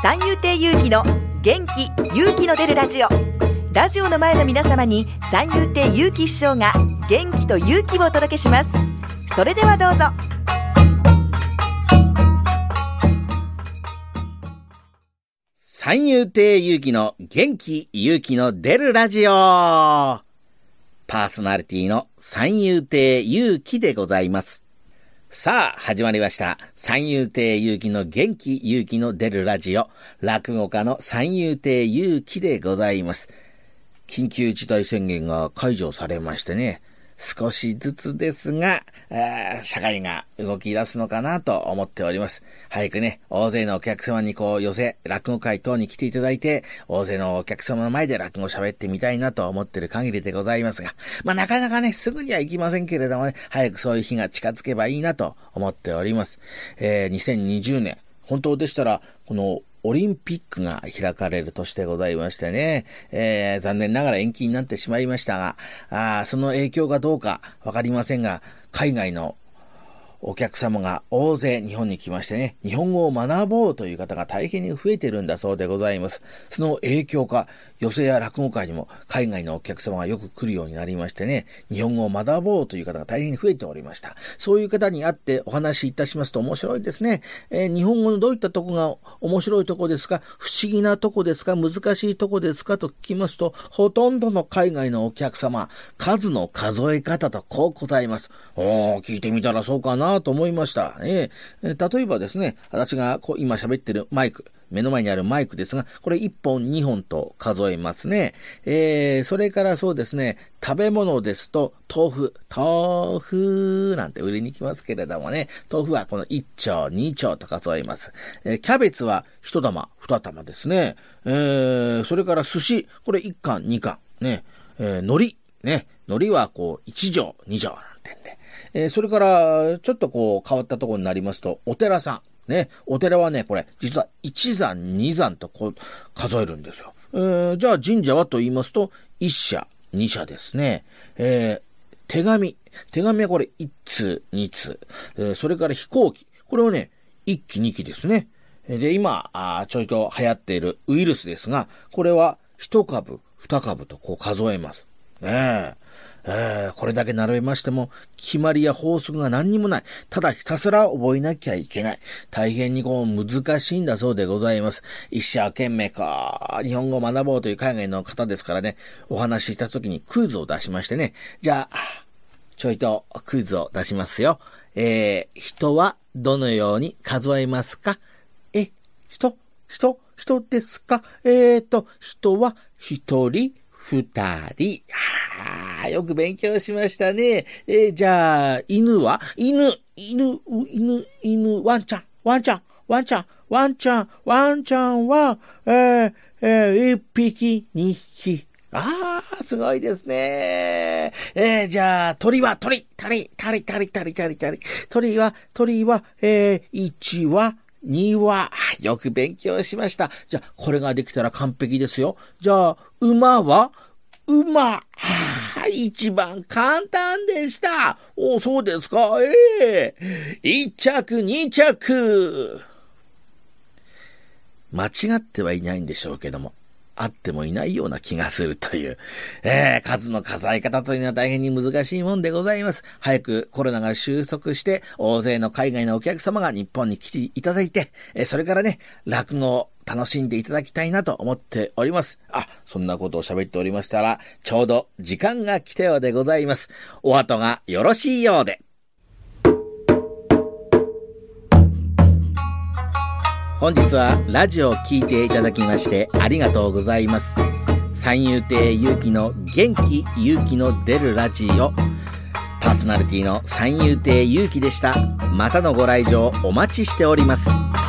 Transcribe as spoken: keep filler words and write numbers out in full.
三遊亭勇気の元気勇気の出るラジオ。ラジオの前の皆様に三遊亭勇気師匠が元気と勇気をお届けします。それではどうぞ。 三遊亭勇気の元気勇気の出るラジオ。パーソナリティの三遊亭勇気でございます。さあ始まりました、三遊亭勇気の元気勇気の出るラジオ。落語家の三遊亭勇気でございます。緊急事態宣言が解除されましてね、少しずつですが社会が動き出すのかなと思っております。早くね、大勢のお客様にこう寄せ、落語会等に来ていただいて、大勢のお客様の前で落語喋ってみたいなと思っている限りでございますが、まあなかなかね、すぐには行きませんけれどもね、早くそういう日が近づけばいいなと思っております。えー、にせんにじゅうねん、本当でしたらこのオリンピックが開かれる年でございましてね、えー、残念ながら延期になってしまいましたが、あその影響がどうかわかりませんが、海外のお客様が大勢日本に来ましてね、日本語を学ぼうという方が大変に増えているんだそうでございます。その影響か、寄席や落語会にも海外のお客様がよく来るようになりましてね、日本語を学ぼうという方が大変に増えておりました。そういう方に会ってお話しいたしますと面白いですね。えー、日本語のどういったとこが面白いとこですか、不思議なとこですか、難しいとこですかと聞きますと、ほとんどの海外のお客様、数の数え方とこう答えます。おー、聞いてみたらそうかなと思いました。えー、例えばですね、私がこう今喋ってるマイク、目の前にあるマイクですが、これいっぽんにほんと数えますね。えー、それからそうですね、食べ物ですと豆腐、豆腐なんて売りに来ますけれどもね、豆腐はこのいっちょう、にちょうと数えます。えー、キャベツはいち玉、に玉ですね。えー、それから寿司、これいっかん、にかんね。えー、海苔ね、海苔はこういちじょう、にじょうなんてんで。えー、それからちょっとこう変わったところになりますと、お寺さんね、お寺はね、これ実はいちざんにざんとこう数えるんですよ。えー、じゃあ神社はと言いますといっしゃにしゃですね。えー、手紙手紙はこれいっつうにつう、えー、それから飛行機、これはねいっきにきですね。で今あちょいと流行っているウイルスですが、これはいちかぶにかぶとこう数えますね。ええー、これだけ並べましても決まりや法則が何にもない。ただひたすら覚えなきゃいけない。大変にこう難しいんだそうでございます。一生懸命か日本語を学ぼうという海外の方ですからね、お話しした時にクイズを出しましてね、じゃあちょいとクイズを出しますよ。えー、人はどのように数えますか？え、人人人ですか？えーと人は一人二人。あ、よく勉強しましたね。えー、じゃあ、犬は犬、犬、犬、犬、ワンちゃん、ワンちゃん、ワンちゃん、ワンちゃん、ワンちゃんは、えー、えー、一匹、二匹。ああ、すごいですね。えー、じゃあ、鳥は鳥、鳥、鳥、鳥、鳥、鳥、鳥。鳥は、鳥は、えー、一羽、に羽。よく勉強しました。じゃあ、これができたら完璧ですよ。じゃあ、馬は馬。一番簡単でした。お、そうですか。ええー。一着、二着。間違ってはいないんでしょうけども、あってもいないような気がするという、えー、数の数え方というのは大変に難しいもんでございます。早くコロナが収束して大勢の海外のお客様が日本に来ていただいて、えー、それからね、落語を楽しんでいただきたいなと思っております。あ、そんなことを喋っておりましたら、ちょうど時間が来たようでございます。お後がよろしいようで。本日はラジオを聞いていただきましてありがとうございます。三遊亭勇気の元気勇気の出るラジオ、パーソナリティの三遊亭勇気でした。またのご来場お待ちしております。